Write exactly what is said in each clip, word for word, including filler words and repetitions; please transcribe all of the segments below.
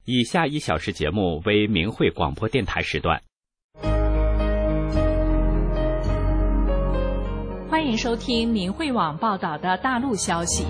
以下一小时节目为明慧广播电台时段。 欢迎收听明慧网报道的大陆消息。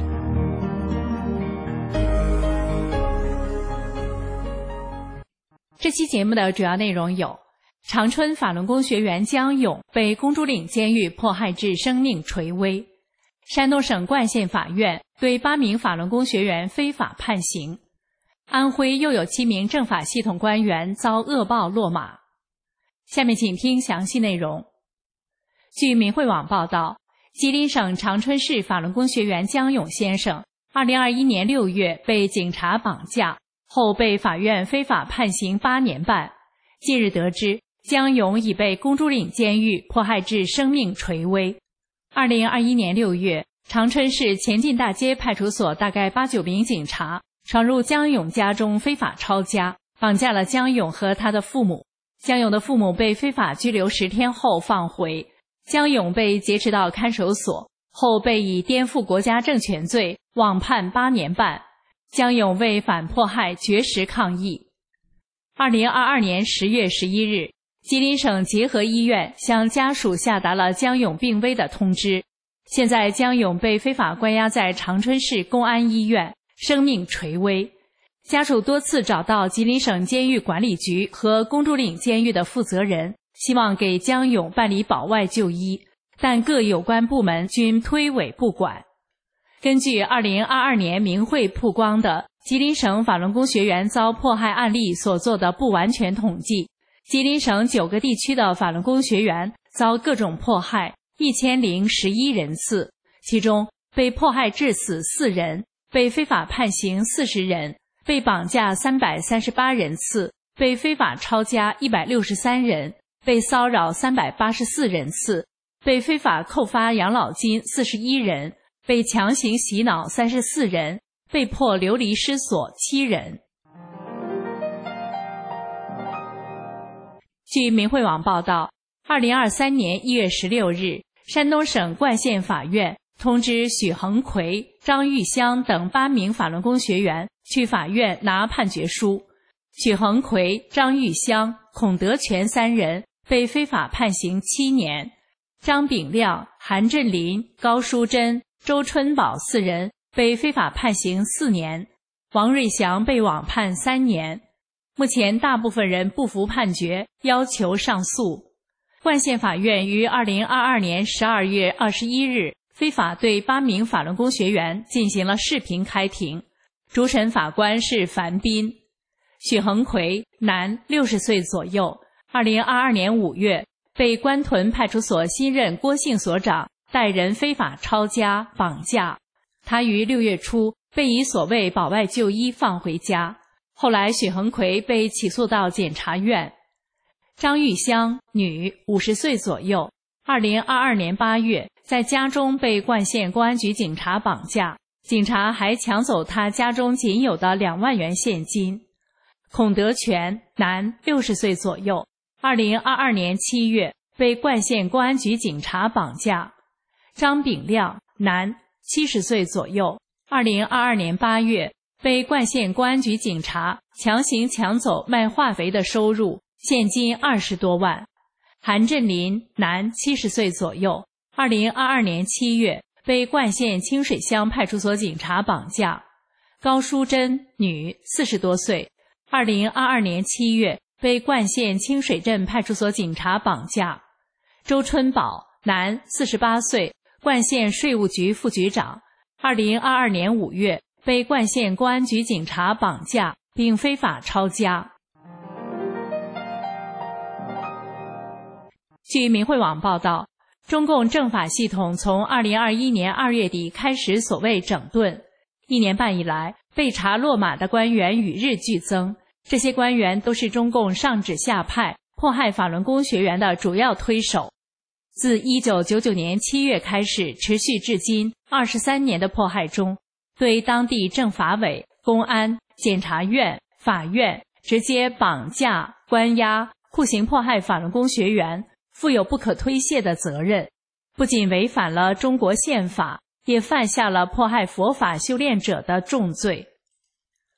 这期节目的主要内容有：长春法轮功学员江勇被公主岭监狱迫害致生命垂危；山东省冠县法院对八名法轮功学员非法判刑；安徽又有七名政法系统官员遭恶报落马。下面请听详细内容。据明慧网报道，吉林省长春市法轮功学员江勇先生二零二一年六月被警察绑架后被法院非法判刑八年半。近日得知，江勇已被公主岭监狱迫害致生命垂危。二零二一年六月，长春市前进大街派出所大概八九名警察闯入江勇家中非法抄家，绑架了江勇和他的父母。江勇的父母被非法拘留十天后放回。江勇被劫持到看守所后，被以颠覆国家政权罪网判八年半。江勇为反迫害绝食抗议。二零二二年十月十一日，吉林省结合医院向家属下达了江勇病危的通知。现在江勇被非法关押在长春市公安医院，生命垂危。家属多次找到吉林省监狱管理局和公主岭监狱的负责人，希望给江勇办理保外就医，但各有关部门均推诿不管。根据二零二二年明慧曝光的吉林省法轮功学员遭迫害案例所做的不完全统计，吉林省九个地区的法轮功学员遭各种迫害一千零十一人次，其中被迫害致死四人，被非法判刑四十人，被绑架三百三十八人次，被非法抄家一百六十三人，被骚扰三百八十四人次，被非法扣发养老金四十一人，被强行洗脑三十四人，被迫流离失所七人。据明慧网报道，二零二三年一月十六日，山东省冠县法院通知许恒奎、张玉香等八名法轮功学员去法院拿判决书。许恒奎、张玉香、孔德全三人被非法判刑七年，张炳亮、韩振林、高淑珍、周春宝四人被非法判刑四年，王瑞祥被网判三年。目前大部分人不服判决，要求上诉。冠县法院于二零二二年十二月二十一日非法对八名法轮功学员进行了视频开庭，主审法官是樊斌。许恒奎，男，六十岁左右，二零二二年五月被关屯派出所新任郭姓所长带人非法抄家绑架，他于六月初被以所谓保外就医放回家，后来许恒奎被起诉到检察院。张玉香，女，五十岁左右，二零二二年八月在家中被冠县公安局警察绑架，警察还抢走他家中仅有的两万元现金。孔德全，男，六十岁左右，二零二二年七月被冠县公安局警察绑架。张炳亮，男，七十岁左右，二零二二年八月被冠县公安局警察强行抢走卖化肥的收入，现金二十多万。韩振林，男，七十岁左右，二零二二年七月被冠县清水乡派出所警察绑架。高淑珍，女，四十多岁，二零二二年七月被冠县清水镇派出所警察绑架。周春宝，男，四十八岁，冠县税务局副局长，二零二二年五月被冠县公安局警察绑架并非法抄家。据明慧网报道，中共政法系统从二零二一年二月底开始所谓整顿，一年半以来，被查落马的官员与日俱增，这些官员都是中共上指下派迫害法轮功学员的主要推手。自一九九九年七月开始，持续至今二十三年的迫害中，对当地政法委、公安、检察院、法院直接绑架、关押、酷刑迫害法轮功学员，负有不可推卸的责任，不仅违反了中国宪法，也犯下了迫害佛法修炼者的重罪。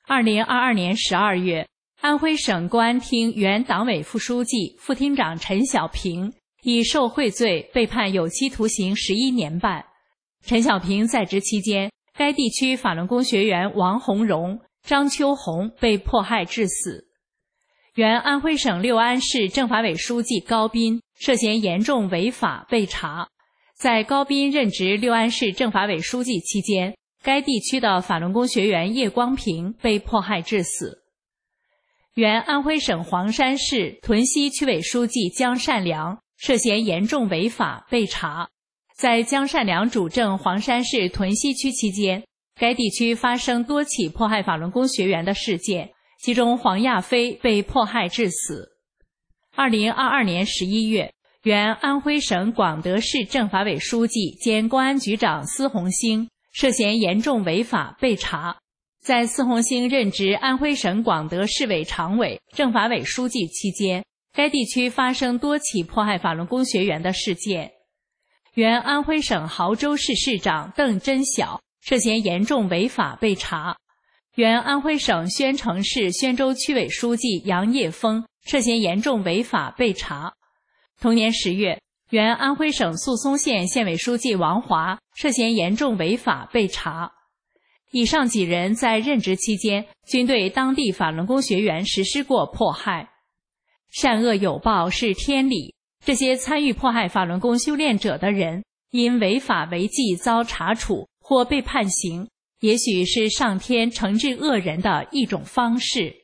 二零二二年十二月，安徽省公安厅原党委副书记、副厅长陈小平以受贿罪被判有期徒刑十一年半。陈小平在职期间，该地区法轮功学员王洪荣、张秋红被迫害致死。原安徽省六安市政法委书记高斌涉嫌严重违法被查。在高斌任职六安市政法委书记期间，该地区的法轮功学员叶光平被迫害致死。原安徽省黄山市屯溪区委书记姜善良涉嫌严重违法被查。在姜善良主政黄山市屯溪区期间，该地区发生多起迫害法轮功学员的事件，其中黄亚飞被迫害致死。二零二二年十一月，原安徽省广德市政法委书记兼公安局长司红星涉嫌严重违法被查。在司红星任职安徽省广德市委常委、政法委书记期间，该地区发生多起迫害法轮功学员的事件。原安徽省亳州市市长邓真晓涉嫌严重违法被查。原安徽省宣城市宣州区委书记杨业峰涉嫌严重违法被查。同年十月，原安徽省宿松县县委书记王华涉嫌严重违法被查。以上几人在任职期间均对当地法轮功学员实施过迫害。善恶有报是天理，这些参与迫害法轮功修炼者的人因违法违纪遭查处或被判刑，也许是上天惩治恶人的一种方式。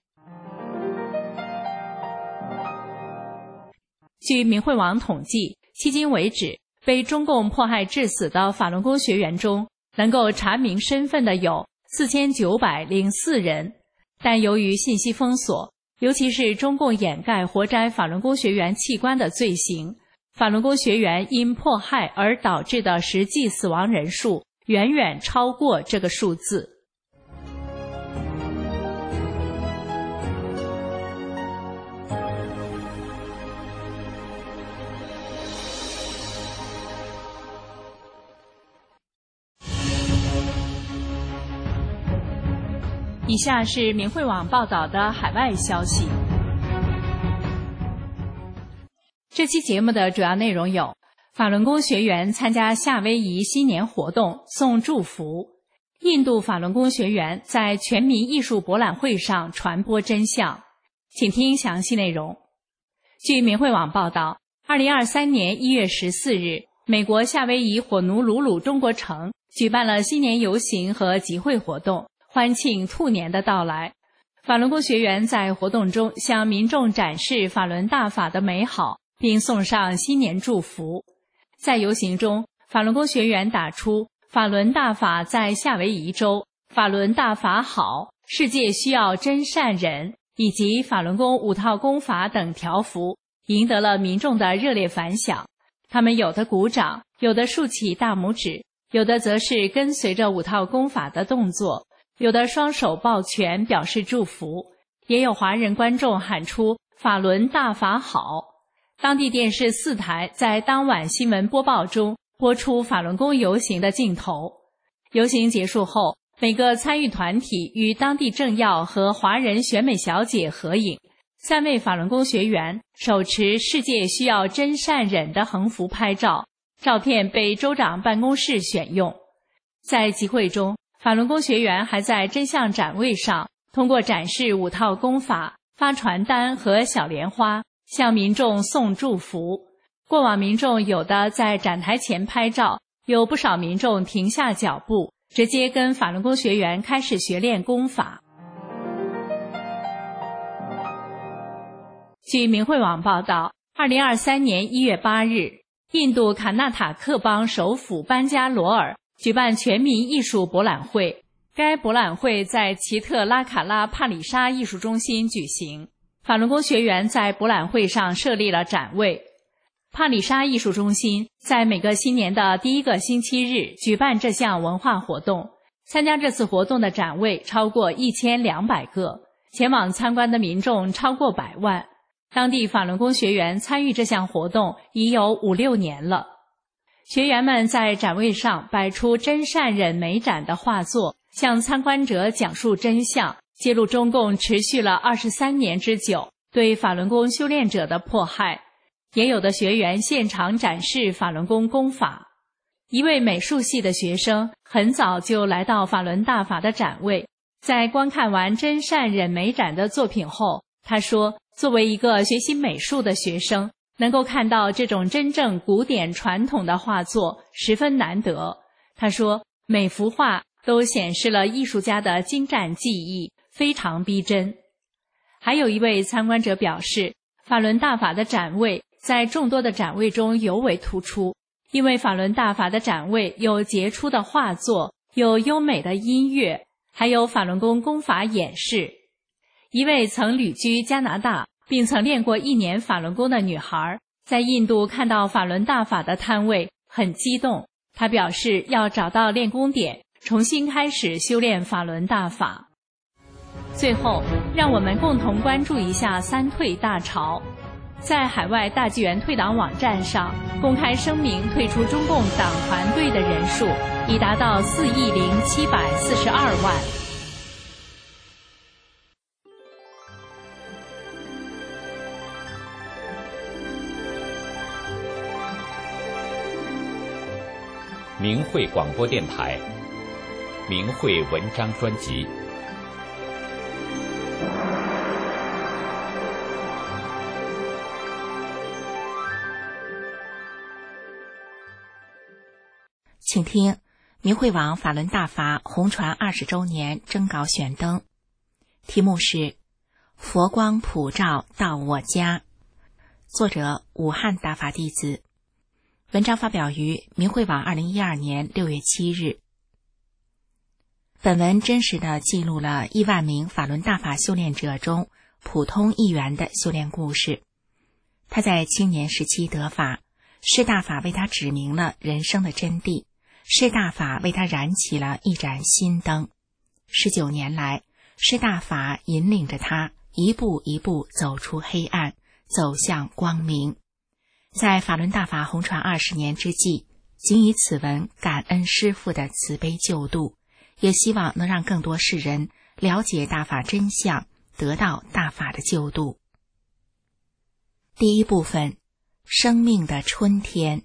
据明慧网统计，迄今为止，被中共迫害致死的法轮功学员中，能够查明身份的有四千九百零四人，但由于信息封锁，尤其是中共掩盖活摘法轮功学员器官的罪行，法轮功学员因迫害而导致的实际死亡人数远远超过这个数字。以下是明慧网报道的海外消息。这期节目的主要内容有：法轮功学员参加夏威夷新年活动送祝福；印度法轮功学员在全民艺术博览会上传播真相。请听详细内容。据明慧网报道，二零二三年一月十四日，美国夏威夷火奴鲁鲁中国城举办了新年游行和集会活动，欢庆兔年的到来。法轮功学员在活动中向民众展示法轮大法的美好，并送上新年祝福。在游行中，法轮功学员打出法轮大法在夏威夷州，法轮大法好，世界需要真善忍，以及法轮功五套功法等条幅，赢得了民众的热烈反响。他们有的鼓掌，有的竖起大拇指，有的则是跟随着五套功法的动作，有的双手抱拳表示祝福，也有华人观众喊出法轮大法好。当地电视四台在当晚新闻播报中播出法轮功游行的镜头。游行结束后，每个参与团体与当地政要和华人选美小姐合影，三位法轮功学员手持世界需要真善忍的横幅拍照，照片被州长办公室选用。在集会中，法轮功学员还在真相展位上通过展示五套功法、发传单和小莲花，向民众送祝福。过往民众有的在展台前拍照，有不少民众停下脚步，直接跟法轮功学员开始学练功法。据明慧网报道，二零二三年一月八日，印度卡纳塔克邦首府班加罗尔举办全民艺术博览会。该博览会在奇特拉卡拉帕里沙艺术中心举行，法轮功学员在博览会上设立了展位。帕里沙艺术中心在每个新年的第一个星期日举办这项文化活动，参加这次活动的展位超过一千两百个，前往参观的民众超过百万。当地法轮功学员参与这项活动已有五六年了。学员们在展位上摆出真善忍美展的画作，向参观者讲述真相， 揭露中共持续了二十三年之久对法轮功修炼者的迫害，也有的学员现场展示法轮功功法。一位美术系的学生很早就来到法轮大法的展位，在观看完真善忍美展的作品后，他说，作为一个学习美术的学生，能够看到这种真正古典传统的画作十分难得。他说，每幅画都显示了艺术家的精湛技艺，非常逼真。还有一位参观者表示，法轮大法的展位在众多的展位中尤为突出，因为法轮大法的展位有杰出的画作，有优美的音乐，还有法轮功功法演示。一位曾旅居加拿大并曾练过一年法轮功的女孩，在印度看到法轮大法的摊位很激动，她表示要找到练功点，重新开始修炼法轮大法。最后，让我们共同关注一下三退大潮。在海外大纪元退党网站上公开声明退出中共党团队的人数已达到四亿零七百四十二万。 明慧广播电台，明慧文章专辑。 请听明慧网法轮大法红传二十周年征稿选登，题目是佛光普照到我家，作者武汉大法弟子。文章发表于明慧网二零一二年六月七日。本文真实地记录了亿万名法轮大法修炼者中普通一员的修炼故事。他在青年时期得法，是大法为他指明了人生的真谛，是大法为他燃起了一盏心灯。十九年来，是大法引领着他一步一步走出黑暗，走向光明。在法轮大法红传二十年之际，仅以此文感恩师父的慈悲救度，也希望能让更多世人了解大法真相，得到大法的救度。第一部分，生命的春天。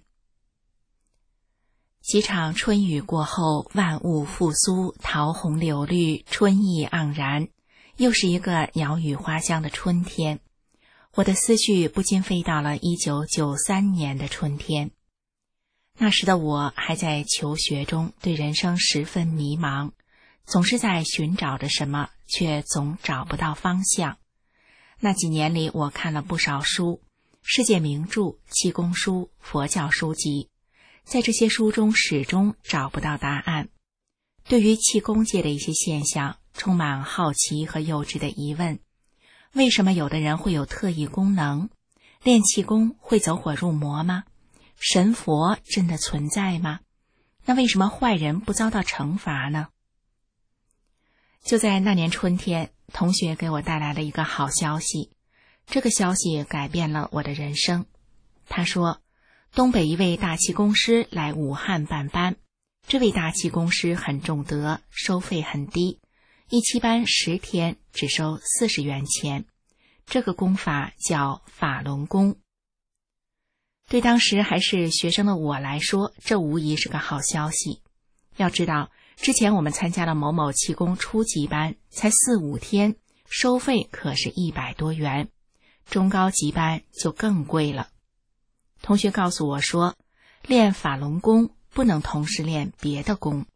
几场春雨过后，万物复苏，桃红柳绿，春意盎然，又是一个鸟语花香的春天。我的思绪不禁飞到了一九九三年的春天。那时的我还在求学中，对人生十分迷茫，总是在寻找着什么，却总找不到方向。那几年里，我看了不少书，世界名著、气功书、佛教书籍，在这些书中始终找不到答案。对于气功界的一些现象，充满好奇和幼稚的疑问。为什么有的人会有特异功能？练气功会走火入魔吗？神佛真的存在吗？那为什么坏人不遭到惩罚呢？就在那年春天，同学给我带来了一个好消息，这个消息改变了我的人生。他说，东北一位大气功师来武汉办班，这位大气功师很重德，收费很低，一期班十天只收四十元钱，这个功法叫法轮功。对当时还是学生的我来说，这无疑是个好消息。要知道，之前我们参加了某某气功初级班，才四五天，收费可是一百多元，中高级班就更贵了。同学告诉我说，练法轮功不能同时练别的功。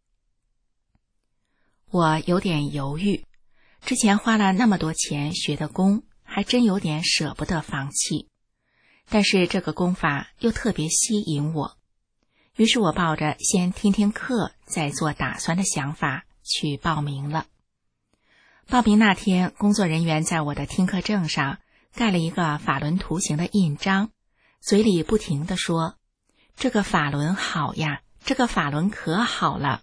我有点犹豫，之前花了那么多钱学的功，还真有点舍不得放弃。但是这个功法又特别吸引我，于是我抱着先听听课再做打算的想法去报名了。报名那天，工作人员在我的听课证上盖了一个法轮图形的印章，嘴里不停地说，这个法轮好呀，这个法轮可好了。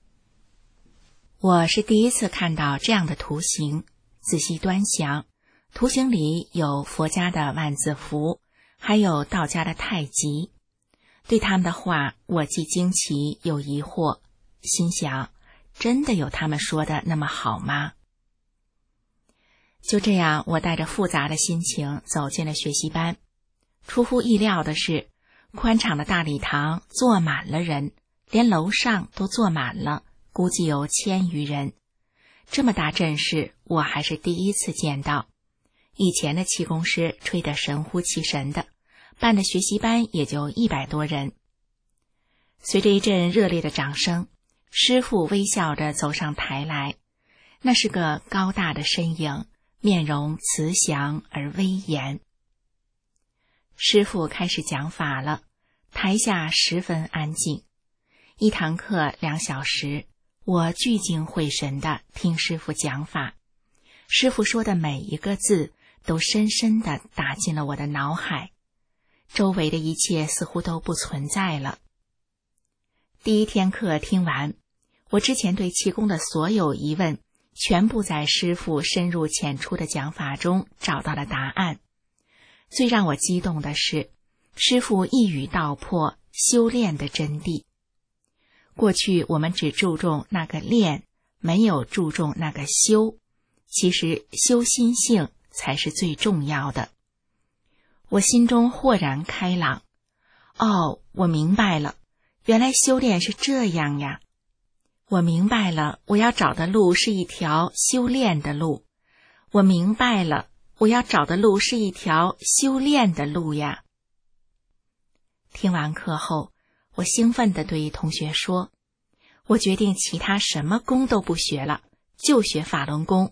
我是第一次看到这样的图形，仔细端详，图形里有佛家的万字符，还有道家的太极。对他们的话，我既惊奇又疑惑，心想，真的有他们说的那么好吗？ 就这样，我带着复杂的心情走进了学习班。出乎意料的是，宽敞的大礼堂坐满了人，连楼上都坐满了，估计有千余人。这么大阵势，我还是第一次见到。以前的气功师吹得神乎其神的，办的学习班也就一百多人。随着一阵热烈的掌声，师父微笑着走上台来。那是个高大的身影，面容慈祥而威严。师父开始讲法了，台下十分安静。一堂课两小时，我聚精会神地听师父讲法。师父说的每一个字都深深地打进了我的脑海，周围的一切似乎都不存在了。第一天课听完，我之前对气功的所有疑问全部在师父深入浅出的讲法中找到了答案。最让我激动的是，师父一语道破修炼的真谛。过去我们只注重那个练，没有注重那个修，其实修心性才是最重要的。我心中豁然开朗，哦，我明白了，原来修炼是这样呀。我明白了，我要找的路是一条修炼的路。我明白了，我要找的路是一条修炼的路呀。听完课后，我兴奋地对同学说，我决定其他什么功都不学了，就学法轮功。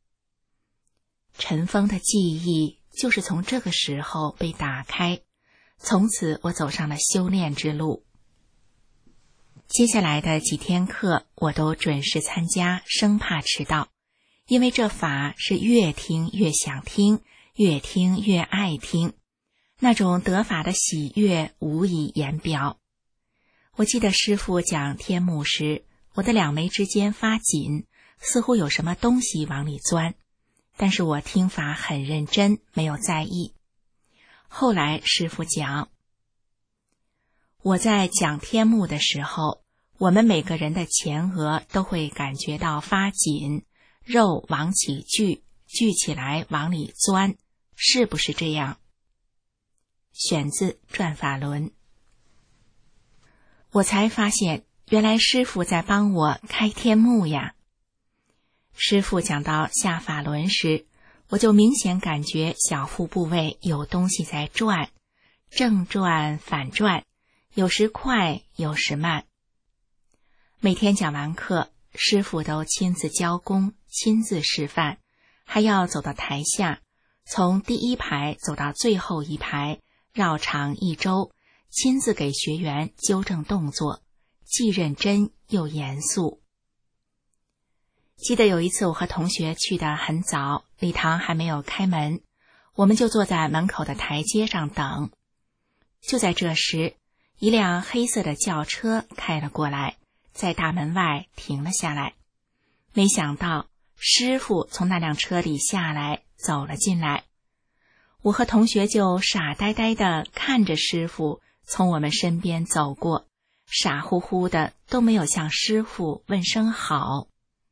尘封的记忆就是从这个时候被打开，从此我走上了修炼之路。接下来的几天课我都准时参加，生怕迟到，因为这法是越听越想听，越听越爱听，那种得法的喜悦无以言表。我记得师父讲天目时，我的两眉之间发紧，似乎有什么东西往里钻，但是我听法很认真，没有在意。后来师父讲，我在讲天目的时候，我们每个人的前额都会感觉到发紧，肉往起聚，聚起来往里钻，是不是这样？选自《转法轮》。我才发现，原来师父在帮我开天目呀。师父讲到下法轮时，我就明显感觉小腹部位有东西在转，正转反转，有时快，有时慢。每天讲完课，师父都亲自教功，亲自示范，还要走到台下，从第一排走到最后一排，绕场一周，亲自给学员纠正动作，既认真又严肃。记得有一次我和同学去得很早，礼堂还没有开门，我们就坐在门口的台阶上等。就在这时，一辆黑色的轿车开了过来，在大门外停了下来。没想到师父从那辆车里下来，走了进来。我和同学就傻呆呆地看着师父从我们身边走过，傻乎乎的都没有向师父问声好。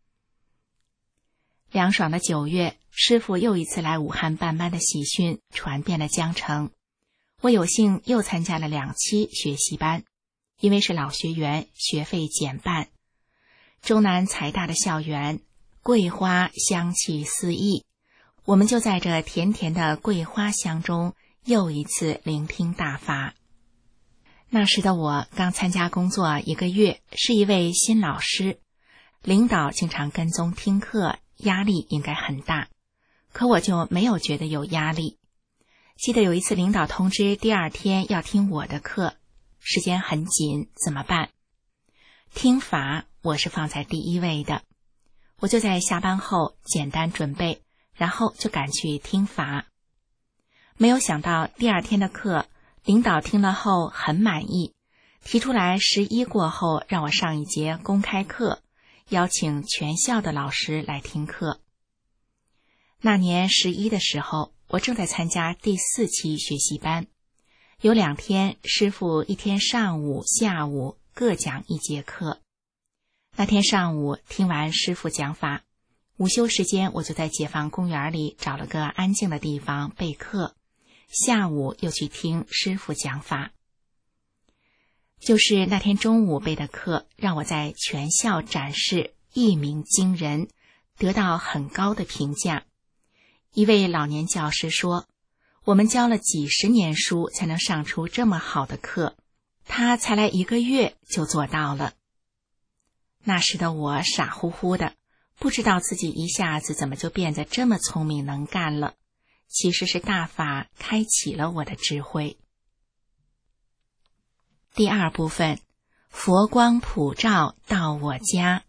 凉爽的九月，师父又一次来武汉办班的喜讯传遍了江城。我有幸又参加了两期学习班，因为是老学员，学费减半。中南财大的校园，桂花香气四溢，我们就在这甜甜的桂花香中又一次聆听大法。那时的我刚参加工作一个月，是一位新老师，领导经常跟踪听课，压力应该很大，可我就没有觉得有压力。记得有一次领导通知第二天要听我的课，时间很紧，怎么办？听法我是放在第一位的，我就在下班后简单准备，然后就赶去听法。没有想到第二天的课，领导听了后很满意，提出来十一过后让我上一节公开课，邀请全校的老师来听课。那年十一的时候，我正在参加第四期学习班，有两天师父一天上午下午各讲一节课。那天上午听完师父讲法， 午休时间，我就在解放公园里找了个安静的地方备课，下午又去听师父讲法。就是那天中午备的课，让我在全校展示一鸣惊人，得到很高的评价。一位老年教师说，我们教了几十年书才能上出这么好的课，他才来一个月就做到了。那时的我傻乎乎的，不知道自己一下子怎么就变得这么聪明能干了，其实是大法开启了我的智慧。第二部分，佛光普照到我家。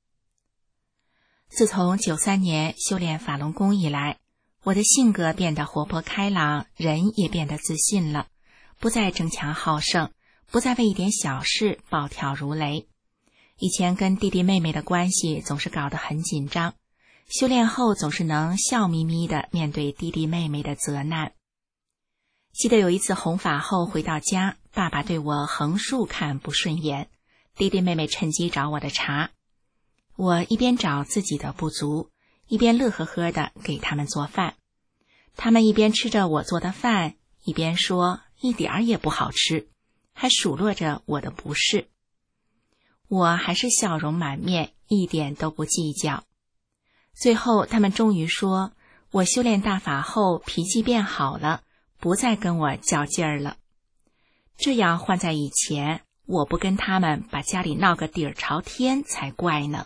自从九三年修炼法轮功以来，我的性格变得活泼开朗，人也变得自信了，不再争强好胜，不再为一点小事暴跳如雷。以前跟弟弟妹妹的关系总是搞得很紧张，修炼后总是能笑眯眯地面对弟弟妹妹的责难。记得有一次弘法后回到家，爸爸对我横竖看不顺眼，弟弟妹妹趁机找我的茬。我一边找自己的不足，一边乐呵呵地给他们做饭。他们一边吃着我做的饭，一边说一点儿也不好吃，还数落着我的不是。我还是笑容满面，一点都不计较。最后他们终于说，我修炼大法后脾气变好了，不再跟我较劲儿了。这样换在以前，我不跟他们把家里闹个底儿朝天才怪呢。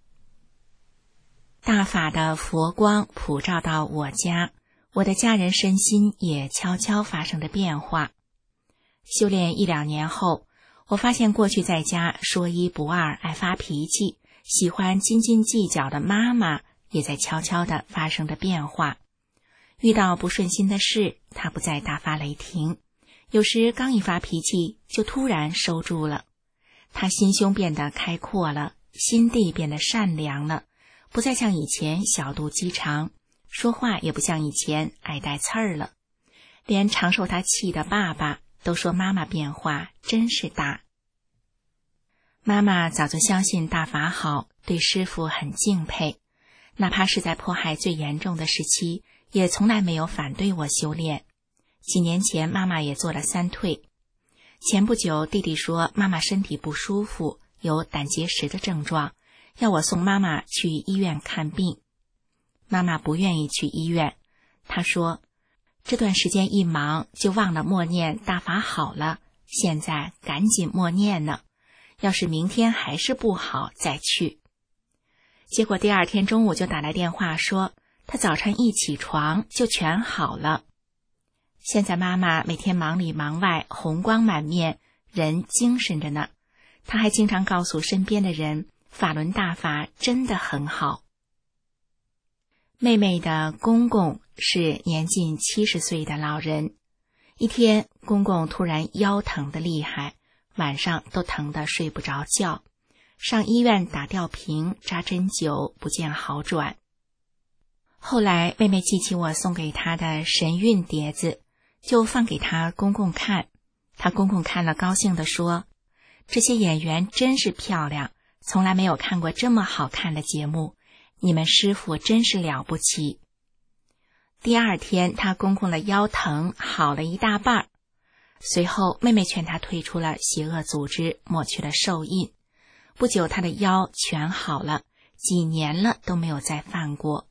大法的佛光普照到我家，我的家人身心也悄悄发生着变化。修炼一两年后，我发现过去在家说一不二、爱发脾气、喜欢斤斤计较的妈妈，也在悄悄地发生着变化。遇到不顺心的事，她不再大发雷霆，有时刚一发脾气就突然收住了。她心胸变得开阔了，心地变得善良了，不再像以前小肚鸡肠，说话也不像以前爱带刺儿了。连常受她气的爸爸都说妈妈变化真是大。妈妈早就相信大法好，对师父很敬佩，哪怕是在迫害最严重的时期，也从来没有反对我修炼。几年前妈妈也做了三退。前不久弟弟说妈妈身体不舒服，有胆结石的症状，要我送妈妈去医院看病。妈妈不愿意去医院，她说这段时间一忙就忘了默念大法好了，现在赶紧默念呢，要是明天还是不好再去。结果第二天中午就打来电话说她早晨一起床就全好了。现在妈妈每天忙里忙外，红光满面，人精神着呢。她还经常告诉身边的人，法轮大法真的很好。妹妹的公公是年近七十岁的老人，一天公公突然腰疼得厉害，晚上都疼得睡不着觉，上医院打吊瓶扎针灸，不见好转。后来妹妹记起我送给她的神韵碟子，就放给她公公看。她公公看了高兴地说，这些演员真是漂亮，从来没有看过这么好看的节目，你们师父真是了不起。第二天她公公的腰疼好了一大半，随后妹妹劝她退出了邪恶组织，抹去了受印。不久她的腰全好了，几年了都没有再犯过。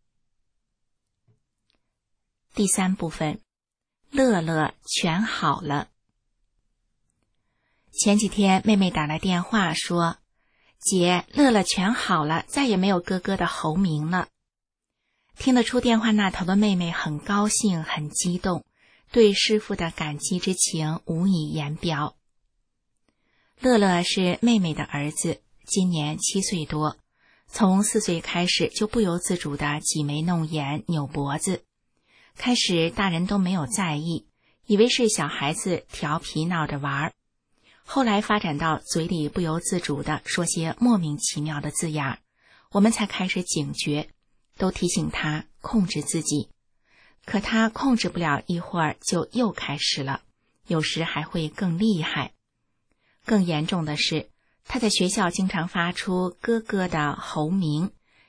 第三部分，乐乐全好了。前几天妹妹打来电话说，姐，乐乐全好了，再也没有哥哥的喉鸣了。听得出电话那头的妹妹很高兴，很激动，对师父的感激之情无以言表。乐乐是妹妹的儿子，今年七岁多，从四岁开始就不由自主地挤眉弄眼，扭脖子。开始大人都没有在意，以为是小孩子调皮闹着玩，后来发展到嘴里不由自主地说些莫名其妙的字眼，我们才开始警觉，都提醒他控制自己。可他控制不了一会儿就又开始了，有时还会更厉害。更严重的是，他在学校经常发出咯咯的喉鸣，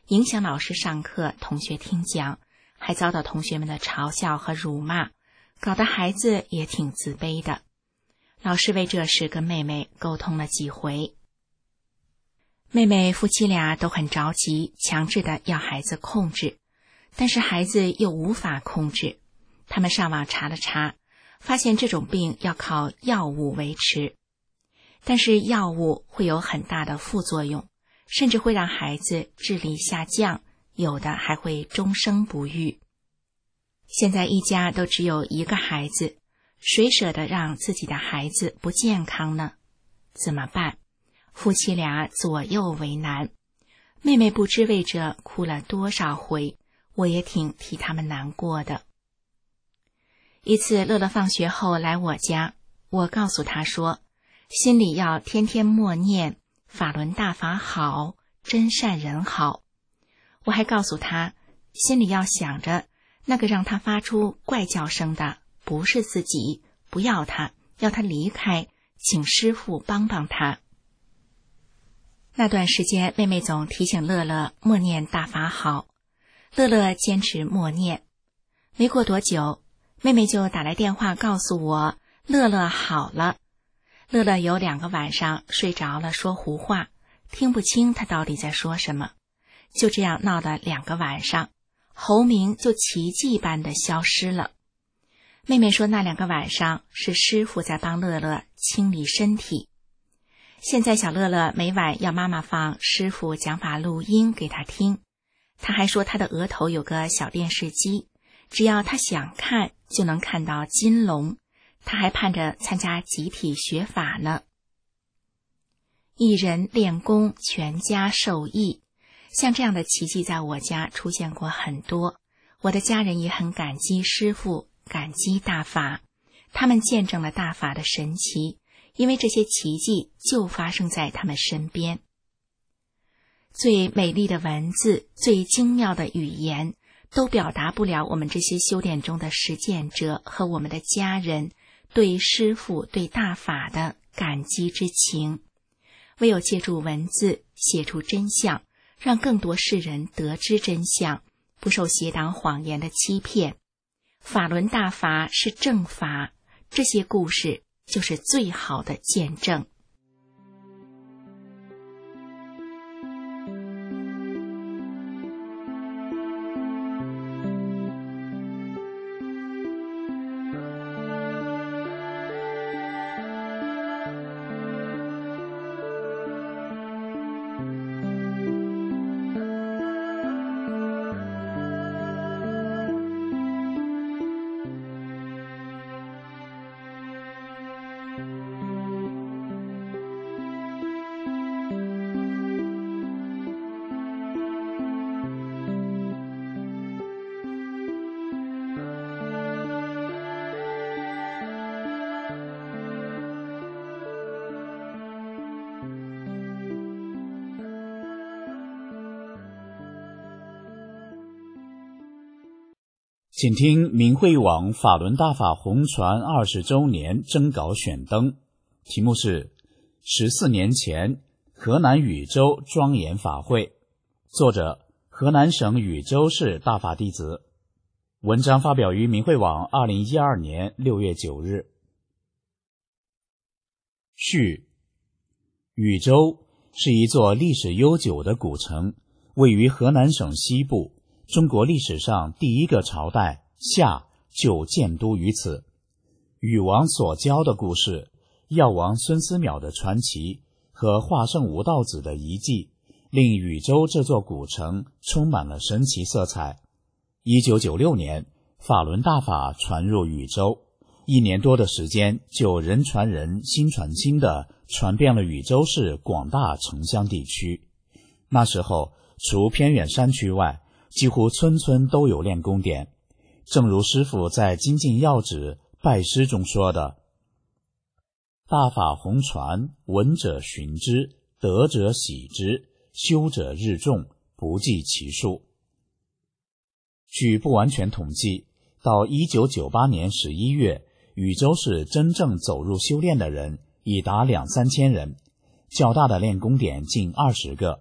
影响老师上课、同学听讲，还遭到同学们的嘲笑和辱骂，搞得孩子也挺自卑的。老师为这事跟妹妹沟通了几回。妹妹夫妻俩都很着急，强制的要孩子控制，但是孩子又无法控制。他们上网查了查，发现这种病要靠药物维持，但是药物会有很大的副作用，甚至会让孩子智力下降，有的还会终生不育。现在一家都只有一个孩子，谁舍得让自己的孩子不健康呢？怎么办？夫妻俩左右为难。妹妹不知为这哭了多少回，我也挺替他们难过的。一次乐乐放学后来我家，我告诉他说，心里要天天默念法轮大法好，真善人好。我还告诉他，心里要想着那个让他发出怪叫声的不是自己，不要他，要他离开，请师父帮帮他。那段时间，妹妹总提醒乐乐默念大法好，乐乐坚持默念。没过多久，妹妹就打来电话告诉我，乐乐好了。乐乐有两个晚上睡着了，说胡话，听不清他到底在说什么。就这样闹了两个晚上，喉鸣就奇迹般的消失了。妹妹说那两个晚上是师父在帮乐乐清理身体。现在小乐乐每晚要妈妈放师父讲法录音给他听，他还说他的额头有个小电视机，只要他想看就能看到金龙，他还盼着参加集体学法呢。一人练功，全家受益，像这样的奇迹在我家出现过很多，我的家人也很感激师父，感激大法，他们见证了大法的神奇，因为这些奇迹就发生在他们身边。最美丽的文字，最精妙的语言，都表达不了我们这些修炼中的实践者和我们的家人对师父、对大法的感激之情。唯有借助文字写出真相，让更多世人得知真相，不受邪党谎言的欺骗。法轮大法是正法，这些故事就是最好的见证。 请听明慧网法轮大法红传二十周年征稿选登，题目是十四年前河南禹州庄严法会，作者河南省禹州市大法弟子。文章发表于明慧网二零一二年六月九日。序：禹州是一座历史悠久的古城，位于河南省西部，中国历史上第一个朝代夏就建都于此。禹王所教的故事，药王孙思邈的传奇和华圣无道子的遗迹，令禹州这座古城充满了神奇色彩。一九九六年，法轮大法传入禹州，一年多的时间就人传人心传心的传遍了禹州市广大城乡地区。那时候除偏远山区外，几乎村村都有练功点，正如师父在《精进要旨拜师》中说的：大法弘传，闻者循之，得者喜之，修者日众，不计其数。据不完全统计，到一九九八年十一月，禹州市真正走入修炼的人已达两三千人，较大的练功点近二十个，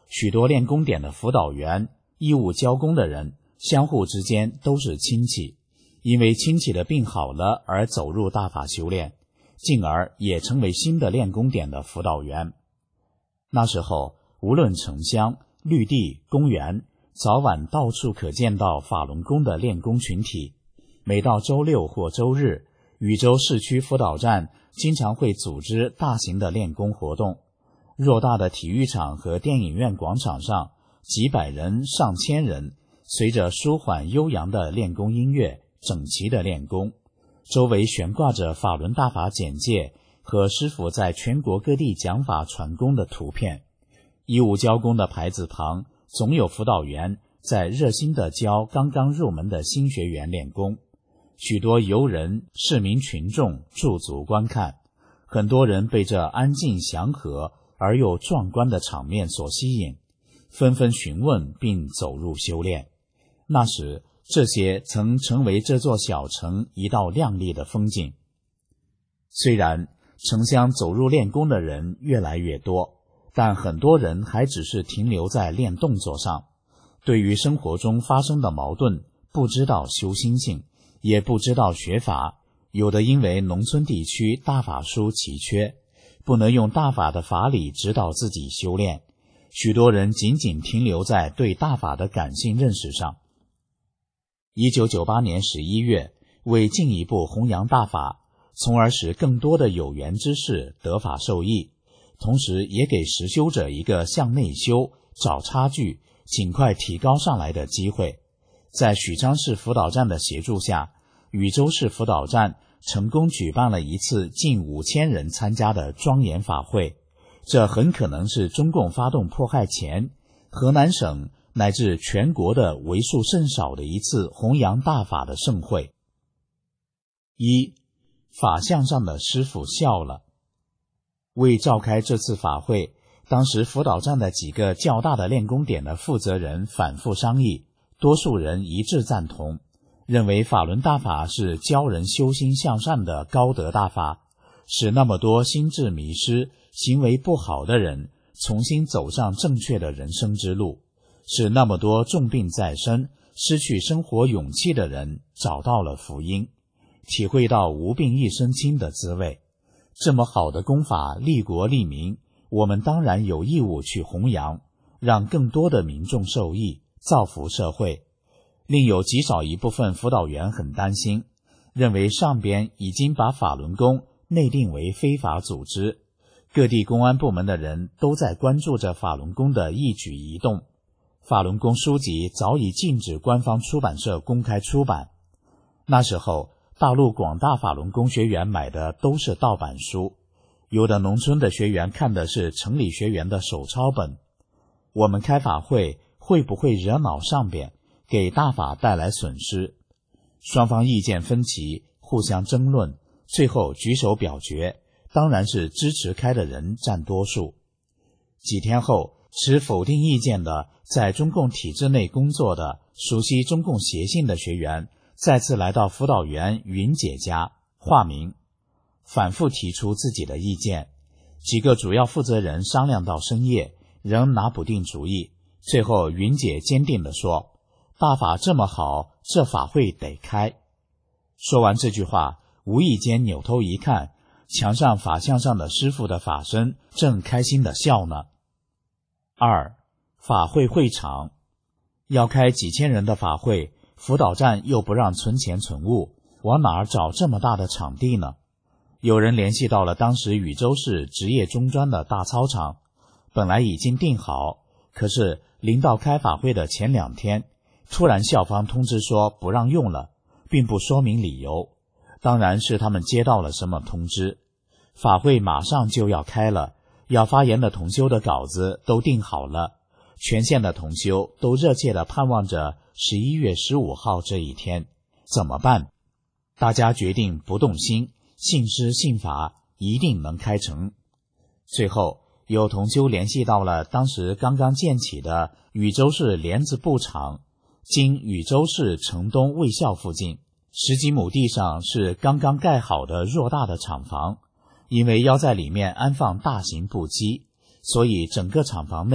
许多练功点的辅导员、义务教功的人相互之间都是亲戚，因为亲戚的病好了而走入大法修炼，进而也成为新的练功点的辅导员。那时候无论城乡、绿地、公园，早晚到处可见到法轮功的练功群体。每到周六或周日，禹州市区辅导站经常会组织大型的练功活动。偌大的体育场和电影院广场上，几百人、上千人，随着舒缓悠扬的练功音乐，整齐的练功。周围悬挂着法轮大法简介和师父在全国各地讲法传功的图片。义务教功的牌子旁，总有辅导员在热心地教刚刚入门的新学员练功。许多游人、市民群众驻足观看，很多人被这安静祥和而又壮观的场面所吸引，纷纷询问并走入修炼。那时，这些曾成为这座小城一道亮丽的风景。虽然城乡走入练功的人越来越多，但很多人还只是停留在练动作上，对于生活中发生的矛盾不知道修心性，也不知道学法。有的因为农村地区大法书奇缺，不能用大法的法理指导自己修炼，许多人仅仅停留在对大法的感性认识上。一九九八年十一月，为进一步弘扬大法，从而使更多的有缘之士得法受益，同时也给实修者一个向内修、找差距、尽快提高上来的机会。在许昌市辅导站的协助下，禹州市辅导站成功举办了一次近五千人参加的庄严法会。这很可能是中共发动迫害前，河南省乃至全国的为数甚少的一次弘扬大法的盛会。一、法相上的师父笑了。为召开这次法会，当时辅导站的几个较大的练功点的负责人反复商议，多数人一致赞同，认为法轮大法是教人修心向善的高德大法，使那么多心智迷失、行为不好的人重新走上正确的人生之路，使那么多重病在身、失去生活勇气的人找到了福音，体会到无病一身轻的滋味。这么好的功法利国利民，我们当然有义务去弘扬，让更多的民众受益，造福社会。另有极少一部分辅导员很担心，认为上边已经把法轮功内定为非法组织，各地公安部门的人都在关注着法轮功的一举一动。法轮功书籍早已禁止官方出版社公开出版。那时候大陆广大法轮功学员买的都是盗版书，有的农村的学员看的是城里学员的手抄本。我们开法会会不会惹恼上边，给大法带来损失？双方意见分歧，互相争论，最后举手表决，当然是支持开的人占多数。几天后，持否定意见的在中共体制内工作的熟悉中共邪性的学员再次来到辅导员云姐家，化名，反复提出自己的意见。几个主要负责人商量到深夜，仍拿不定主意。最后云姐坚定地说，大法这么好，这法会得开。说完这句话，无意间扭头一看，墙上法像上的师父的法身正开心地笑呢。二、法会会场。要开几千人的法会，辅导站又不让存钱存物，往哪儿找这么大的场地呢？有人联系到了当时禹州市职业中专的大操场，本来已经定好，可是临到开法会的前两天，突然校方通知说不让用了，并不说明理由。当然是他们接到了什么通知。法会马上就要开了，要发言的同修的稿子都定好了，全县的同修都热切地盼望着十一月十五号这一天。怎么办？大家决定不动心，信师信法，一定能开成。最后有同修联系到了当时刚刚建起的禹州市莲子布厂，今禹州市城东卫校附近十几亩地上是刚刚盖好的偌大的厂房，因为要在里面安放大型布机，所以整个厂房内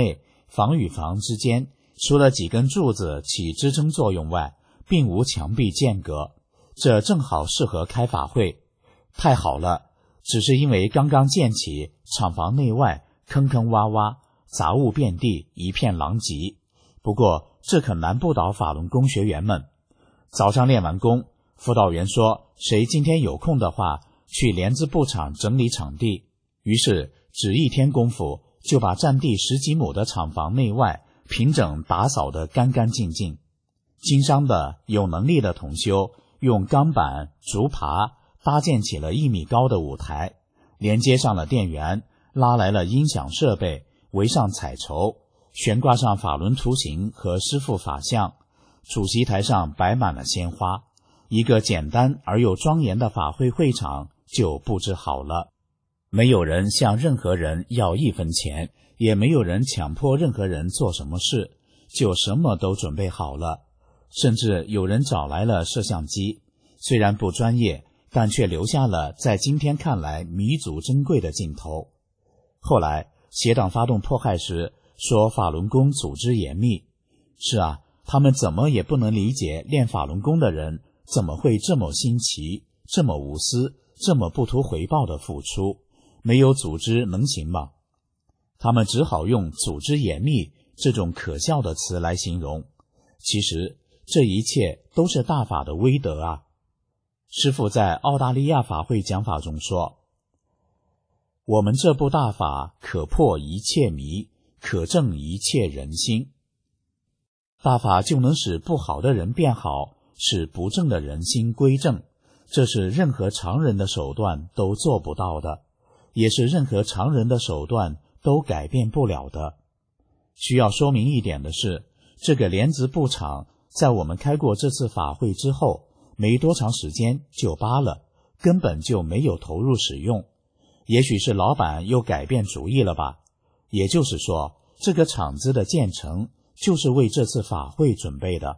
房与房之间除了几根柱子起支撑作用外，并无墙壁间隔，这正好适合开法会。太好了，只是因为刚刚建起，厂房内外坑坑洼洼，杂物遍地，一片狼藉。不过这可难不倒法轮功学员们。早上练完功，辅导员说谁今天有空的话去莲子布场整理场地，于是只一天功夫就把占地十几亩的厂房内外平整打扫得干干净净。经商的有能力的同修用钢板竹耙搭建起了一米高的舞台，连接上了电源，拉来了音响设备，围上彩绸，悬挂上法轮图形和师父法像，主席台上摆满了鲜花，一个简单而又庄严的法会会场就布置好了。没有人向任何人要一分钱，也没有人强迫任何人做什么事，就什么都准备好了。甚至有人找来了摄像机，虽然不专业，但却留下了在今天看来弥足珍贵的镜头。后来邪党发动迫害时说法轮功组织严密，是啊，他们怎么也不能理解练法轮功的人怎么会这么新奇，这么无私，这么不图回报的付出，没有组织能行吗？他们只好用组织严密这种可笑的词来形容。其实这一切都是大法的威德啊！师父在澳大利亚法会讲法中说，我们这部大法可破一切迷，可正一切人心。大法就能使不好的人变好，使不正的人心归正，这是任何常人的手段都做不到的，也是任何常人的手段都改变不了的。需要说明一点的是，这个莲子布场在我们开过这次法会之后没多长时间就扒了，根本就没有投入使用。也许是老板又改变主意了吧，也就是说这个场子的建成就是为这次法会准备的。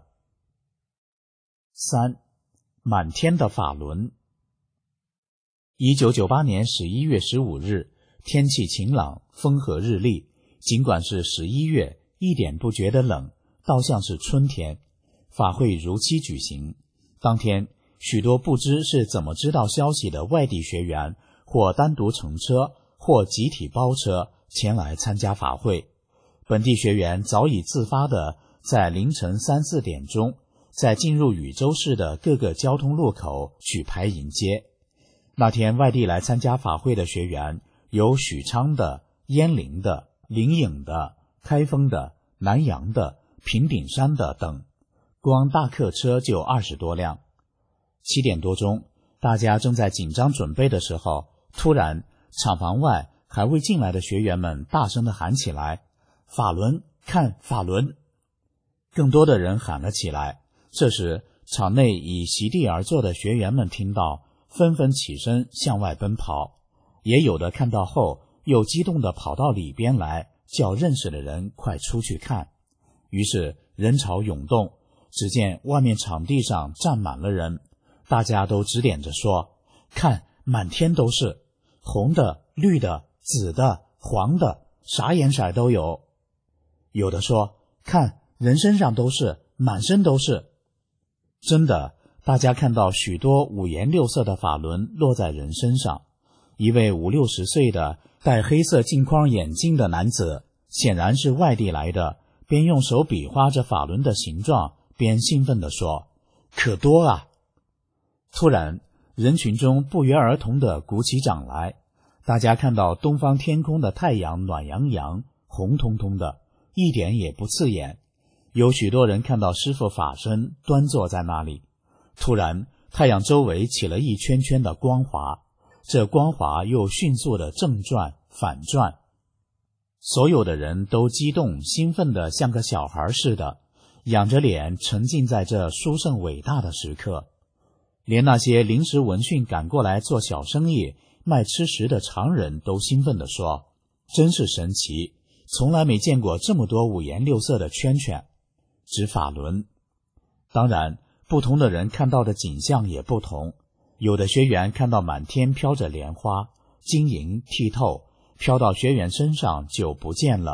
三，满天的法轮。一九九八年十一月十五日，天气晴朗，风和日丽，尽管是十一月，一点不觉得冷，倒像是春天。法会如期举行，当天许多不知是怎么知道消息的外地学员，或单独乘车，或集体包车前来参加法会。本地学员早已自发地在凌晨三四点钟，在进入禹州市的各个交通路口举牌迎接。那天外地来参加法会的学员有许昌的、鄢陵的、灵隐的、开封的、南阳的、平顶山的等，光大客车就二十多辆。七点多钟，大家正在紧张准备的时候，突然厂房外还未进来的学员们大声地喊起来，法轮，看法轮！更多的人喊了起来。这时场内已席地而坐的学员们听到，纷纷起身向外奔跑，也有的看到后又激动地跑到里边来，叫认识的人快出去看。于是人潮涌动，只见外面场地上站满了人，大家都指点着说，看，满天都是，红的、绿的、紫的、黄的，啥颜色都有。有的说，看，人身上都是，满身都是。真的，大家看到许多五颜六色的法轮落在人身上。一位五六十岁的戴黑色镜框眼镜的男子，显然是外地来的，边用手比划着法轮的形状，边兴奋地说，可多啊！突然人群中不约而同地鼓起掌来，大家看到东方天空的太阳暖洋洋，红彤彤的，一点也不刺眼。有许多人看到师父法身端坐在那里，突然太阳周围起了一圈圈的光华，这光华又迅速地正转反转，所有的人都激动兴奋得像个小孩似的，仰着脸沉浸在这殊胜伟大的时刻。连那些临时闻讯赶过来做小生意卖吃食的常人都兴奋地说，真是神奇，从来没见过这么多五颜六色的圈圈，指法轮。当然不同的人看到的景象也不同，有的学员看到满天飘着莲花，晶莹剔透，飘到学员身上就不见了，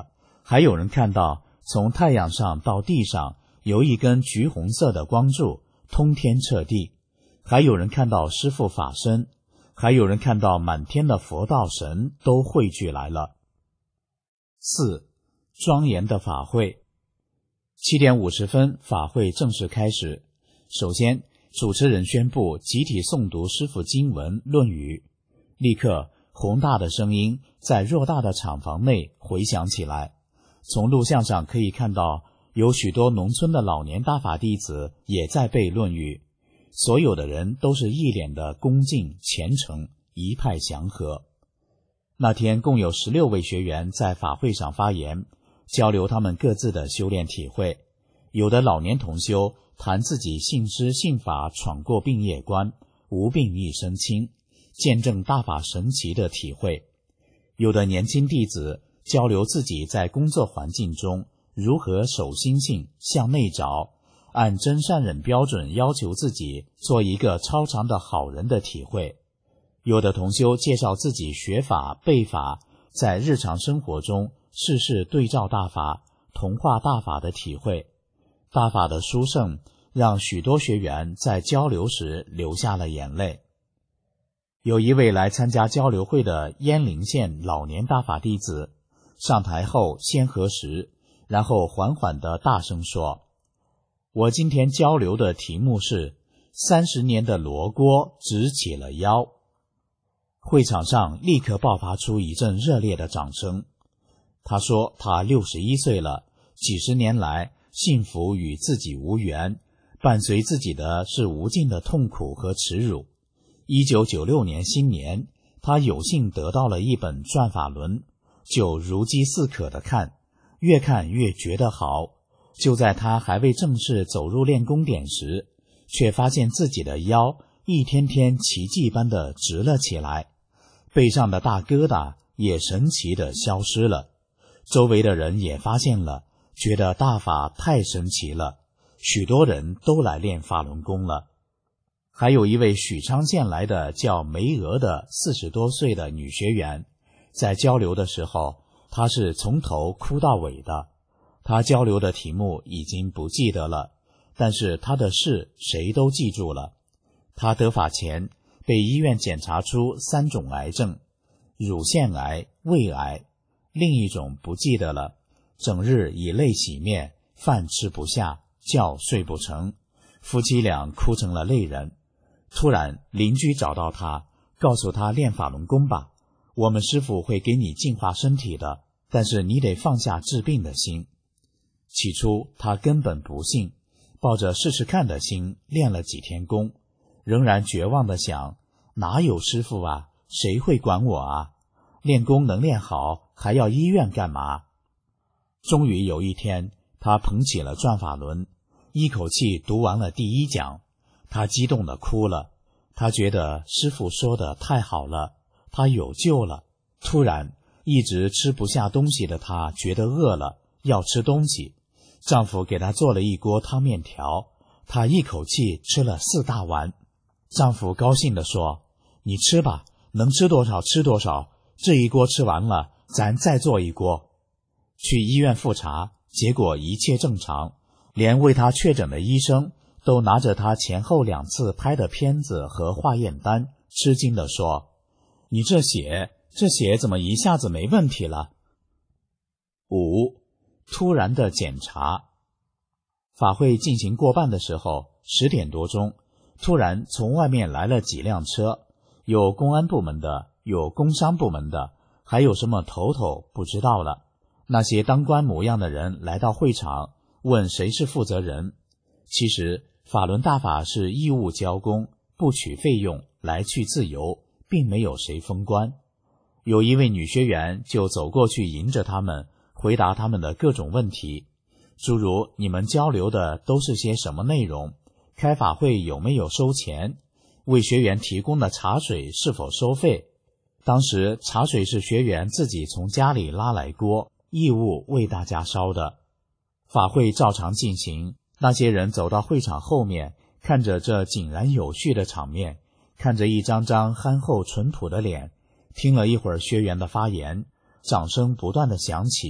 还有人看到从太阳上到地上有一根橘红色的光柱，通天彻地。还有人看到师父法身，还有人看到满天的佛道神都汇聚来了。四、庄严的法会。七点五十分，法会正式开始。首先，主持人宣布集体诵读师父经文《论语》，立刻宏大的声音在偌大的厂房内回响起来。从录像上可以看到，有许多农村的老年大法弟子也在背《论语》，所有的人都是一脸的恭敬虔诚，一派祥和。那天共有十六位学员在法会上发言，交流他们各自的修炼体会。有的老年同修谈自己信师信法闯过病业关，无病一身轻，见证大法神奇的体会。有的年轻弟子交流自己在工作环境中如何守心性向内找，按真善忍标准要求自己做一个超常的好人的体会。有的同修介绍自己学法背法在日常生活中事事对照大法同化大法的体会。大法的殊胜让许多学员在交流时流下了眼泪。有一位来参加交流会的鄢陵县老年大法弟子上台后先合十，然后缓缓地大声说：我今天交流的题目是三十年的罗锅直起了腰。会场上立刻爆发出一阵热烈的掌声。他说他六十一岁了，几十年来幸福与自己无缘，伴随自己的是无尽的痛苦和耻辱。一九九六年新年，他有幸得到了一本转法轮，就如饥似渴地看，越看越觉得好。就在他还未正式走入练功点时，却发现自己的腰一天天奇迹般地直了起来，背上的大疙瘩也神奇地消失了。周围的人也发现了，觉得大法太神奇了，许多人都来练法轮功了。还有一位许昌县来的叫梅娥的四十多岁的女学员，在交流的时候，她是从头哭到尾的。她交流的题目已经不记得了，但是她的事谁都记住了。她得法前被医院检查出三种癌症，乳腺癌、胃癌，另一种不记得了，整日以泪洗面，饭吃不下，觉睡不成，夫妻俩哭成了泪人。突然邻居找到他，告诉他练法轮功吧，我们师父会给你净化身体的，但是你得放下治病的心。起初他根本不信，抱着试试看的心练了几天功，仍然绝望地想，哪有师父啊，谁会管我啊？练功能练好，还要医院干嘛？终于有一天，他捧起了转法轮，一口气读完了第一讲，他激动地哭了。他觉得师父说的太好了，他有救了。突然，一直吃不下东西的他觉得饿了，要吃东西。丈夫给她做了一锅汤面条，她一口气吃了四大碗。丈夫高兴地说：你吃吧，能吃多少吃多少，这一锅吃完了，咱再做一锅。去医院复查，结果一切正常，连为她确诊的医生都拿着她前后两次拍的片子和化验单，吃惊地说：你这血，这血怎么一下子没问题了？五、突然的检查。法会进行过半的时候，十点多钟，突然从外面来了几辆车，有公安部门的，有工商部门的，还有什么头头不知道了。那些当官模样的人来到会场，问谁是负责人。其实法轮大法是义务交工，不取费用，来去自由，并没有谁封官。有一位女学员就走过去迎着他们，回答他们的各种问题，诸如你们交流的都是些什么内容，开法会有没有收钱，为学员提供的茶水是否收费。当时茶水是学员自己从家里拉来锅，义务为大家烧的。法会照常进行，那些人走到会场后面，看着这井然有序的场面，看着一张张憨厚淳朴的脸，听了一会儿学员的发言，掌声不断地响起，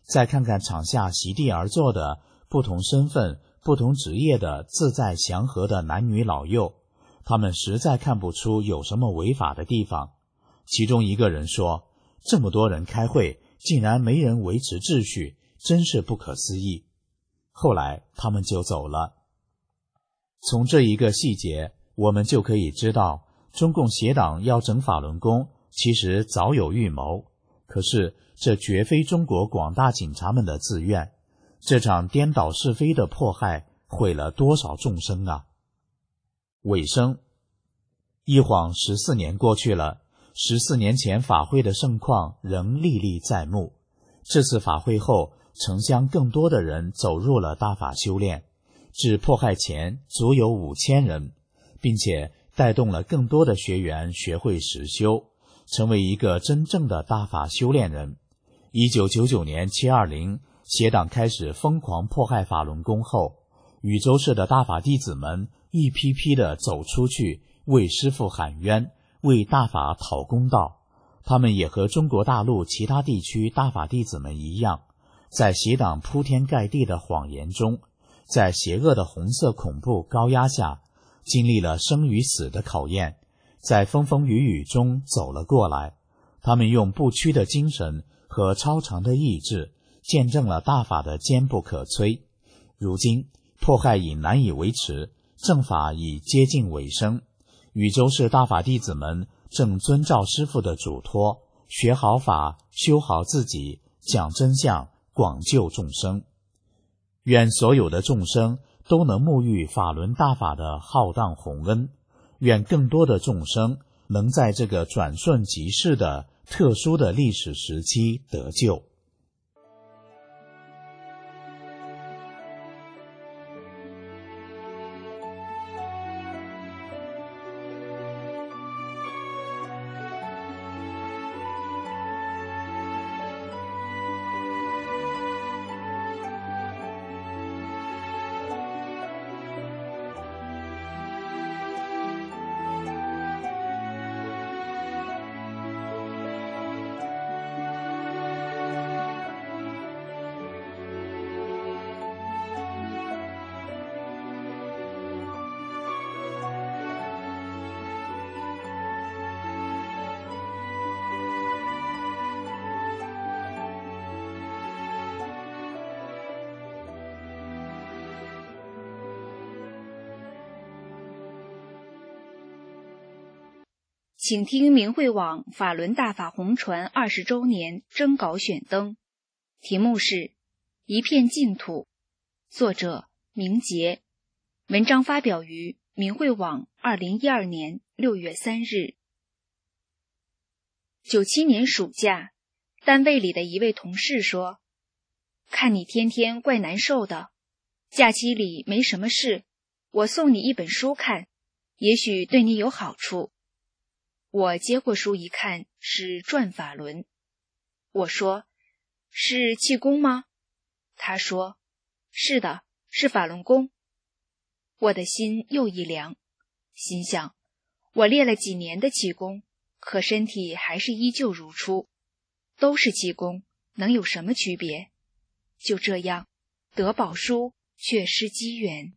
再看看场下席地而坐的不同身份、不同职业的自在祥和的男女老幼，他们实在看不出有什么违法的地方。其中一个人说，这么多人开会，竟然没人维持秩序，真是不可思议。后来他们就走了。从这一个细节，我们就可以知道，中共协党要整法轮功，其实早有预谋。可是这绝非中国广大警察们的自愿，这场颠倒是非的迫害毁了多少众生啊！尾声，一晃十四年过去了，十四年前法会的盛况仍历历在目。这次法会后，城乡更多的人走入了大法修炼，至迫害前足有五千人，并且带动了更多的学员学会实修，成为一个真正的大法修炼人。一九九九年七二零，协党开始疯狂迫害法轮功后，禹州市的大法弟子们一批批地走出去，为师父喊冤，为大法讨公道。他们也和中国大陆其他地区大法弟子们一样，在协党铺天盖地的谎言中，在邪恶的红色恐怖高压下，经历了生与死的考验，在风风雨雨中走了过来。他们用不屈的精神和超常的意志，见证了大法的坚不可摧。如今迫害已难以维持，正法已接近尾声，禹州市大法弟子们正遵照师父的嘱托，学好法，修好自己，讲真相，广救众生。愿所有的众生都能沐浴法轮大法的浩荡宏恩，愿更多的众生能在这个转瞬即逝的特殊的历史时期得救。 请听明慧网法轮大法红传二十周年征稿选登，题目是《一片净土》，作者明杰，文章发表于明慧网二零一二年六月三日。九七年暑假，单位里的一位同事说：“看你天天怪难受的，假期里没什么事，我送你一本书看，也许对你有好处。”我接过书一看，是《转法轮》。我说：“是气功吗？”他说：“是的，是法轮功。”我的心又一凉，心想，我练了几年的气功，可身体还是依旧如初，都是气功，能有什么区别？就这样，得宝书却失机缘。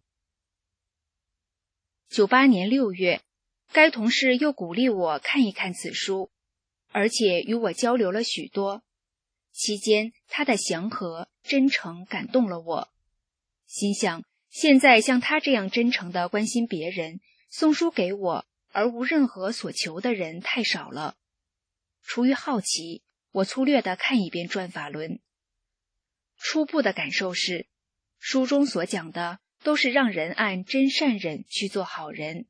九八年六月，该同事又鼓励我看一看此书，而且与我交流了许多。期间他的祥和真诚感动了我，心想现在像他这样真诚地关心别人，送书给我而无任何所求的人太少了。出于好奇，我粗略地看一遍《转法轮》。初步的感受是，书中所讲的都是让人按真善忍去做好人。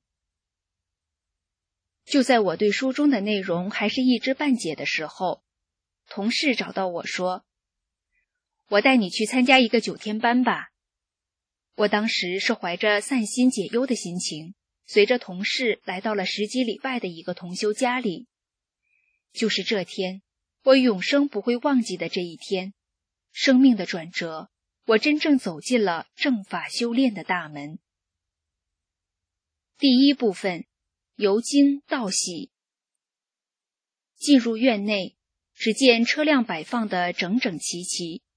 就在我对书中的内容还是一知半解的时候，同事找到我说：“我带你去参加一个九天班吧。”我当时是怀着散心解忧的心情，随着同事来到了十几里外的一个同修家里。就是这天，我永生不会忘记的这一天，生命的转折，我真正走进了正法修炼的大门。第一部分，由惊到喜。进入院内，只见车辆摆放得整整齐齐，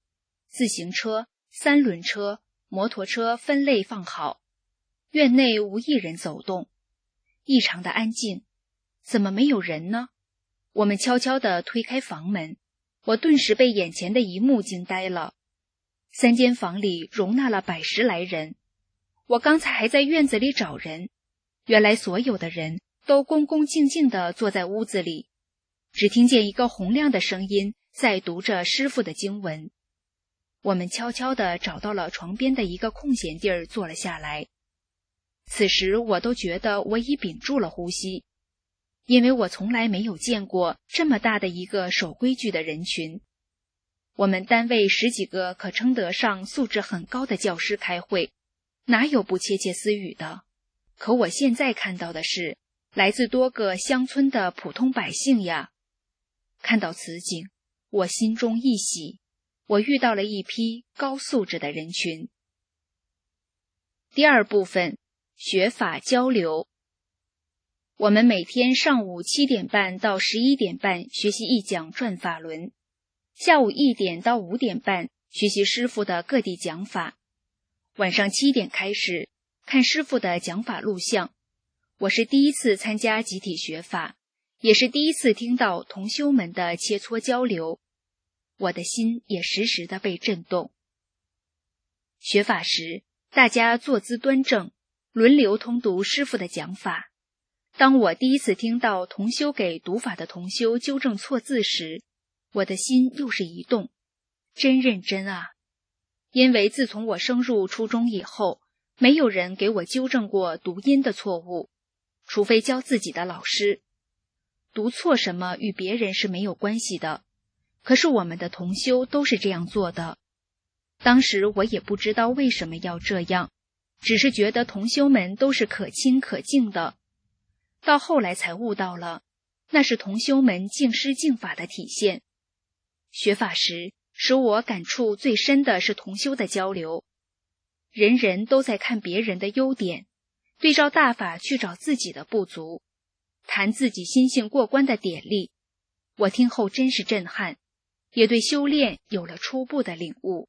自行车、三轮车、摩托车分类放好，院内无一人走动，异常的安静。怎么没有人呢？我们悄悄地推开房门，我顿时被眼前的一幕惊呆了。三间房里容纳了百十来人，我刚才还在院子里找人，原来所有的人都恭恭敬敬地坐在屋子里，只听见一个洪亮的声音在读着师父的经文。我们悄悄地找到了床边的一个空闲地儿坐了下来。此时我都觉得我已屏住了呼吸，因为我从来没有见过这么大的一个守规矩的人群。我们单位十几个可称得上素质很高的教师开会，哪有不窃窃私语的？可我现在看到的是来自多个乡村的普通百姓呀。看到此景，我心中一喜，我遇到了一批高素质的人群。第二部分，学法交流。我们每天上午七点半到十一点半学习一讲转法轮，下午一点到五点半学习师父的各地讲法，晚上七点开始看师父的讲法录像。我是第一次参加集体学法，也是第一次听到同修们的切磋交流，我的心也时时地被震动。学法时，大家坐姿端正，轮流通读师父的讲法。当我第一次听到同修给读法的同修纠正错字时，我的心又是一动，真认真啊！因为自从我升入初中以后，没有人给我纠正过读音的错误，除非教自己的老师。读错什么与别人是没有关系的，可是我们的同修都是这样做的。当时我也不知道为什么要这样，只是觉得同修们都是可亲可敬的。到后来才悟到了，那是同修们敬师敬法的体现。学法时，使我感触最深的是同修的交流。人人都在看别人的优点，对照大法去找自己的不足，谈自己心性过关的典例。我听后真是震撼，也对修炼有了初步的领悟。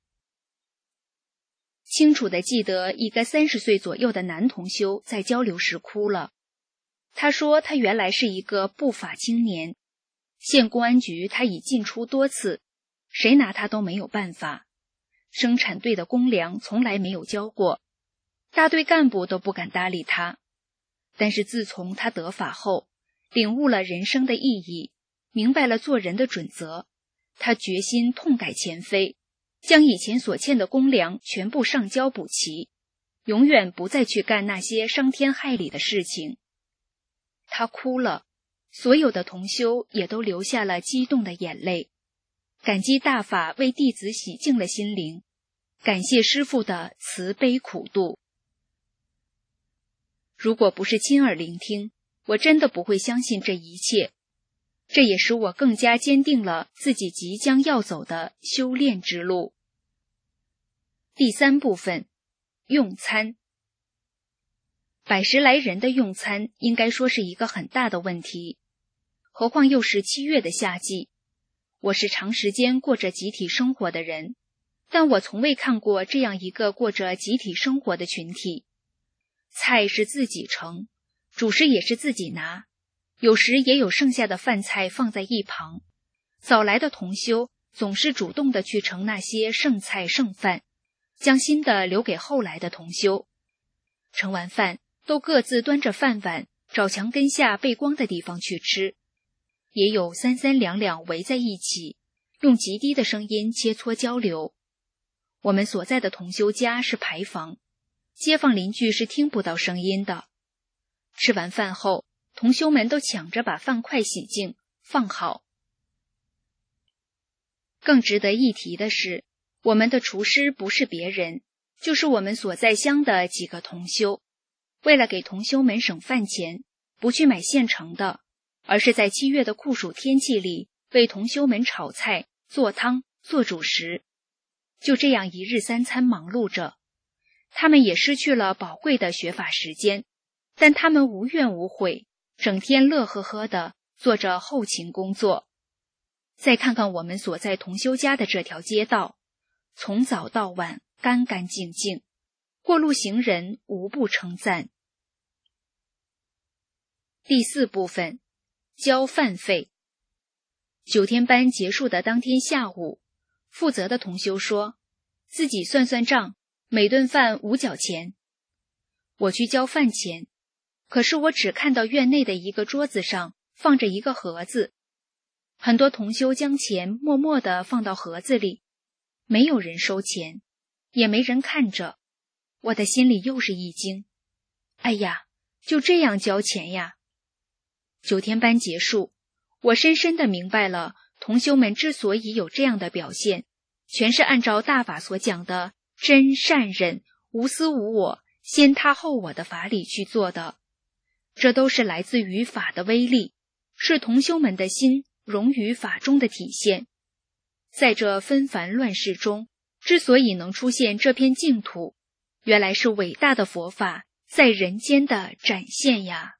清楚地记得一个三十岁左右的男同修在交流时哭了。他说他原来是一个不法青年，县公安局他已进出多次，谁拿他都没有办法。生产队的公粮从来没有交过，大队干部都不敢搭理他。但是自从他得法后，领悟了人生的意义，明白了做人的准则，他决心痛改前非，将以前所欠的公粮全部上交补齐，永远不再去干那些伤天害理的事情。他哭了，所有的同修也都流下了激动的眼泪，感激大法为弟子洗净了心灵，感谢师父的慈悲苦度。如果不是亲耳聆听，我真的不会相信这一切，这也使我更加坚定了自己即将要走的修炼之路。第三部分，用餐。百十来人的用餐应该说是一个很大的问题，何况又是七月的夏季。我是长时间过着集体生活的人，但我从未看过这样一个过着集体生活的群体。菜是自己盛，主食也是自己拿，有时也有剩下的饭菜放在一旁。早来的同修总是主动地去盛那些剩菜剩饭，将新的留给后来的同修。盛完饭都各自端着饭碗找墙根下背光的地方去吃，也有三三两两围在一起，用极低的声音切磋交流。我们所在的同修家是排房，街坊邻居是听不到声音的。吃完饭后，同修们都抢着把饭筷洗净放好。更值得一提的是，我们的厨师不是别人，就是我们所在乡的几个同修。为了给同修们省饭钱，不去买现成的，而是在七月的酷暑天气里为同修们炒菜、做汤、做主食。就这样一日三餐忙碌着，他们也失去了宝贵的学法时间，但他们无怨无悔，整天乐呵呵地做着后勤工作。再看看我们所在同修家的这条街道， 从早到晚干干净净，过路行人无不称赞。第四部分，交饭费。九天班结束的当天下午，负责的同修说，自己算算账，每顿饭五角钱。我去交饭钱，可是我只看到院内的一个桌子上放着一个盒子，很多同修将钱默默地放到盒子里，没有人收钱，也没人看着。我的心里又是一惊，哎呀，就这样交钱呀！九天班结束，我深深地明白了，同修们之所以有这样的表现，全是按照大法所讲的真善忍、无私无我、先他后我的法理去做的。这都是来自于法的威力，是同修们的心融于法中的体现。在这纷繁乱世中，之所以能出现这片净土，原来是伟大的佛法在人间的展现呀。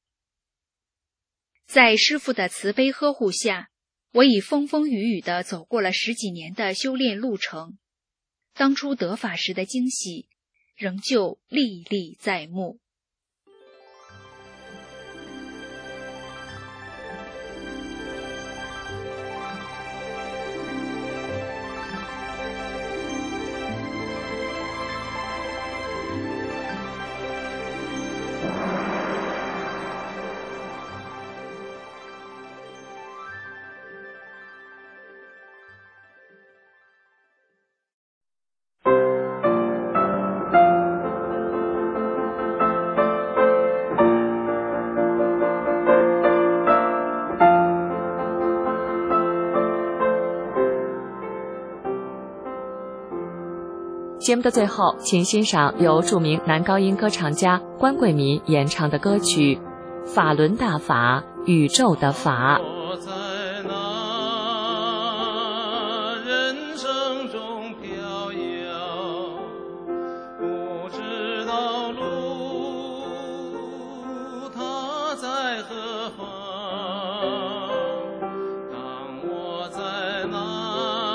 在师父的慈悲呵护下，我已风风雨雨地走过了十几年的修炼路程，当初得法时的惊喜仍旧历历在目。 节目的最后，请欣赏由著名男高音歌唱家关贵民演唱的歌曲《法轮大法，宇宙的法》。 我在那人生中飘摇，不知道路它在何方。当我在那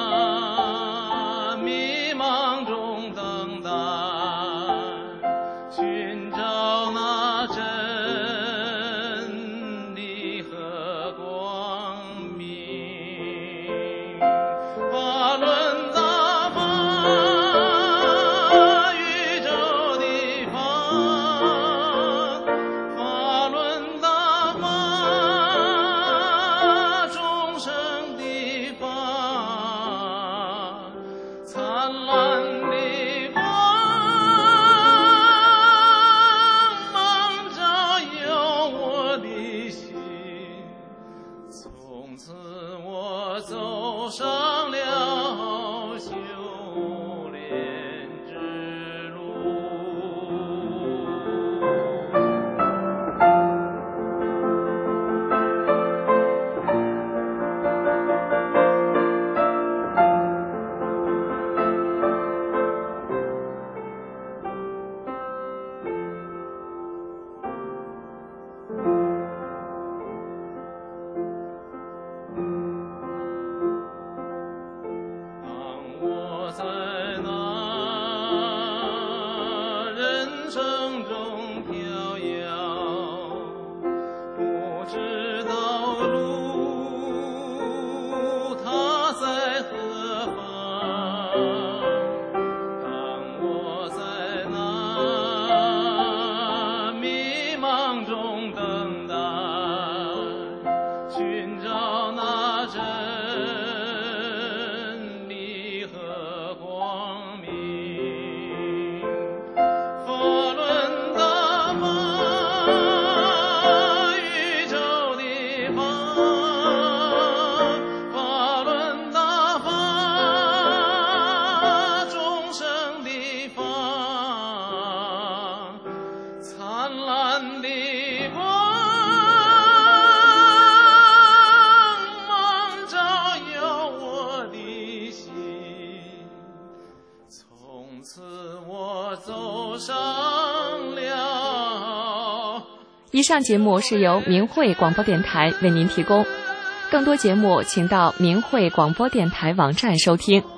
以上节目是由明慧广播电台为您提供，更多节目请到明慧广播电台网站收听。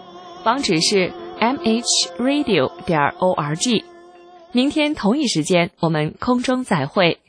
网址是 m h radio 点 org。明天同一时间，我们空中再会。